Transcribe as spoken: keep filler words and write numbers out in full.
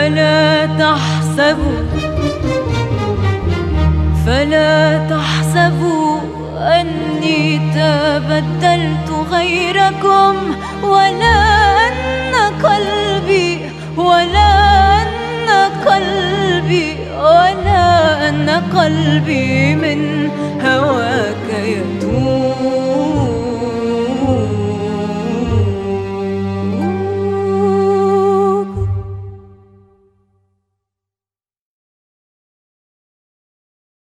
فلا تحسبوا فلا تحسبوا أني تبدلت غيركم، ولا أن قلبي ولا أن قلبي ولا أن قلبي من هواك يتوب.